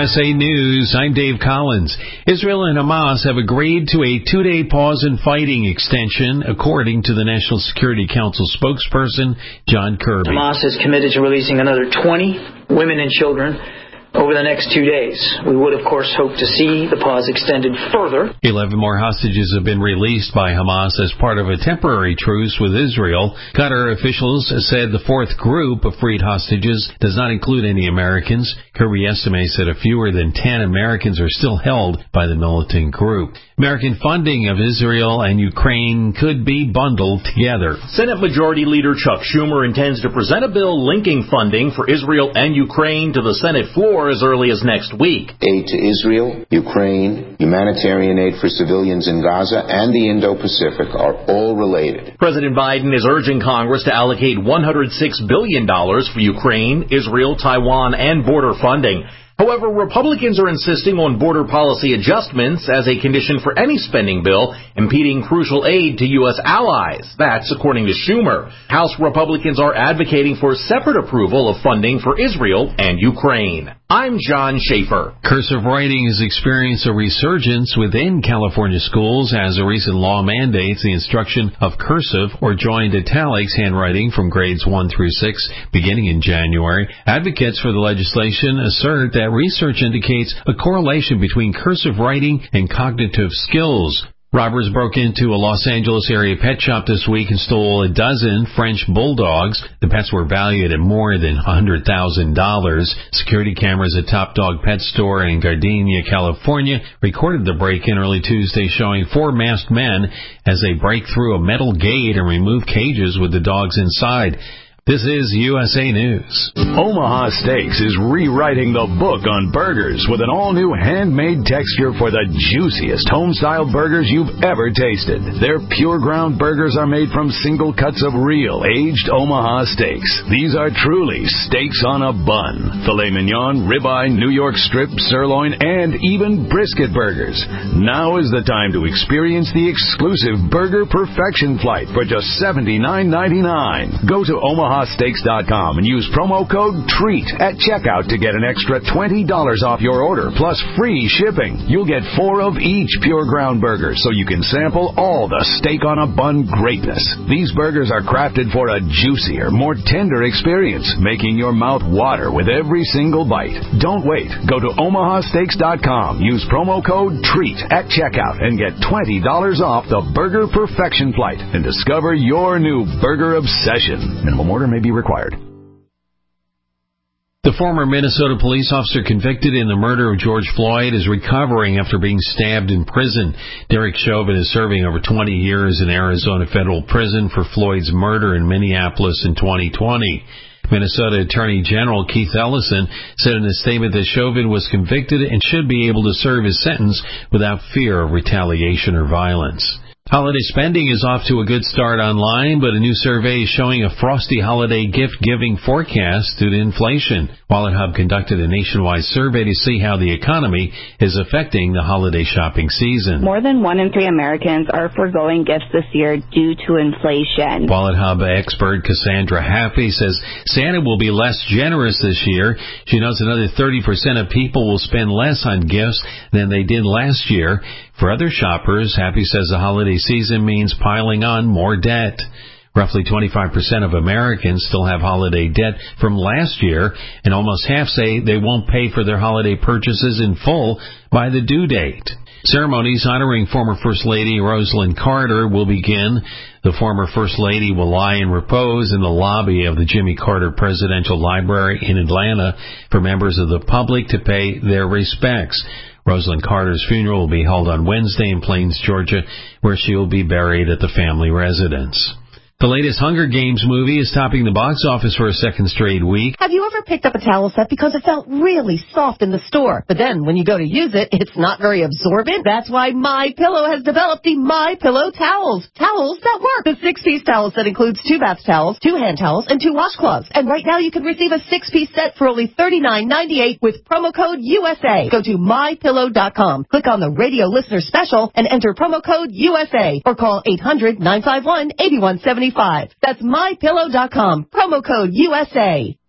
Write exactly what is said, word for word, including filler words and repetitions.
S A News, I'm Dave Collins. Israel and Hamas have agreed to a two-day pause in fighting extension, according to the National Security Council spokesperson, John Kirby. Hamas is committed to releasing another twenty women and children over the next two days. We would, of course, hope to see the pause extended further. Eleven more hostages have been released by Hamas as part of a temporary truce with Israel. Qatar officials said the fourth group of freed hostages does not include any Americans. Kirby estimates that fewer than ten Americans are still held by the militant group. American funding of Israel and Ukraine could be bundled together. Senate Majority Leader Chuck Schumer intends to present a bill linking funding for Israel and Ukraine to the Senate floor as early as next week. Aid to Israel, Ukraine, humanitarian aid for civilians in Gaza, and the Indo-Pacific are all related. President Biden is urging Congress to allocate one hundred six billion dollars for Ukraine, Israel, Taiwan, and border funding. However, Republicans are insisting on border policy adjustments as a condition for any spending bill, impeding crucial aid to U S allies. That's according to Schumer. House Republicans are advocating for separate approval of funding for Israel and Ukraine. I'm John Schaefer. Cursive writing has experienced a resurgence within California schools as a recent law mandates the instruction of cursive or joined italics handwriting from grades one through six beginning in January. Advocates for the legislation assert that research indicates a correlation between cursive writing and cognitive skills. Robbers broke into a Los Angeles area pet shop this week and stole a dozen French bulldogs. The pets were valued at more than one hundred thousand dollars. Security cameras at Top Dog Pet Store in Gardenia, California, recorded the break-in early Tuesday, showing four masked men as they break through a metal gate and remove cages with the dogs inside. This is U S A News. Omaha Steaks is rewriting the book on burgers with an all-new handmade texture for the juiciest home-style burgers you've ever tasted. Their pure ground burgers are made from single cuts of real, aged Omaha steaks. These are truly steaks on a bun. Filet mignon, ribeye, New York strip, sirloin, and even brisket burgers. Now is the time to experience the exclusive Burger Perfection Flight for just seventy-nine ninety-nine. Go to Omaha Steaks dot com and use promo code TREAT at checkout to get an extra twenty dollars off your order, plus free shipping. You'll get four of each pure ground burger, so you can sample all the steak on a bun greatness. These burgers are crafted for a juicier, more tender experience, making your mouth water with every single bite. Don't wait. Go to Omaha Steaks dot com, use promo code TREAT at checkout, and get twenty dollars off the Burger Perfection Flight and discover your new burger obsession. Minimum order may be required. The former Minnesota police officer convicted in the murder of George Floyd is recovering after being stabbed in prison. Derek Chauvin is serving over twenty years in Arizona federal prison for Floyd's murder in Minneapolis in twenty twenty. Minnesota Attorney General Keith Ellison said in a statement that Chauvin was convicted and should be able to serve his sentence without fear of retaliation or violence. Holiday spending is off to a good start online, but a new survey is showing a frosty holiday gift-giving forecast due to inflation. Wallet Hub conducted a nationwide survey to see how the economy is affecting the holiday shopping season. More than one in three Americans are foregoing gifts this year due to inflation. Wallet Hub expert Cassandra Haffey says Santa will be less generous this year. She knows another thirty percent of people will spend less on gifts than they did last year. For other shoppers, Happy says the holiday season means piling on more debt. Roughly twenty-five percent of Americans still have holiday debt from last year, and almost half say they won't pay for their holiday purchases in full by the due date. Ceremonies honoring former First Lady Rosalynn Carter will begin. The former First Lady will lie in repose in the lobby of the Jimmy Carter Presidential Library in Atlanta for members of the public to pay their respects. Rosalynn Carter's funeral will be held on Wednesday in Plains, Georgia, where she will be buried at the family residence. The latest Hunger Games movie is topping the box office for a second straight week. Have you ever picked up a towel set because it felt really soft in the store, but then when you go to use it, it's not very absorbent? That's why MyPillow has developed the MyPillow towels. Towels that work. The six-piece towel set includes two bath towels, two hand towels, and two washcloths. And right now you can receive a six-piece set for only thirty-nine ninety-eight with promo code U S A. Go to my pillow dot com, click on the radio listener special, and enter promo code U S A, or call eight hundred nine five one eight one seven five. That's my pillow dot com, promo code U S A.